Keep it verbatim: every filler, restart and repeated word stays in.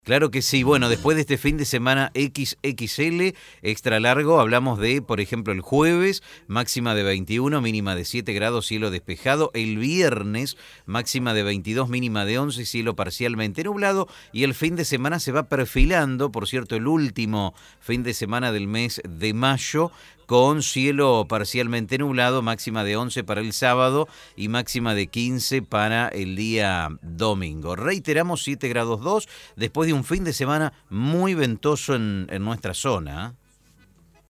Claro que sí. Bueno, después de este fin de semana equis equis ele, extra largo, hablamos de, por ejemplo, el jueves, máxima de veintiuno, mínima de siete grados, cielo despejado. El viernes, máxima de veintidós, mínima de once, cielo parcialmente nublado. Y el fin de semana se va perfilando, por cierto, el último fin de semana del mes de mayo, con cielo parcialmente nublado, máxima de once para el sábado y máxima de quince para el día domingo. Reiteramos, siete grados dos, después de un fin de semana muy ventoso en, en nuestra zona.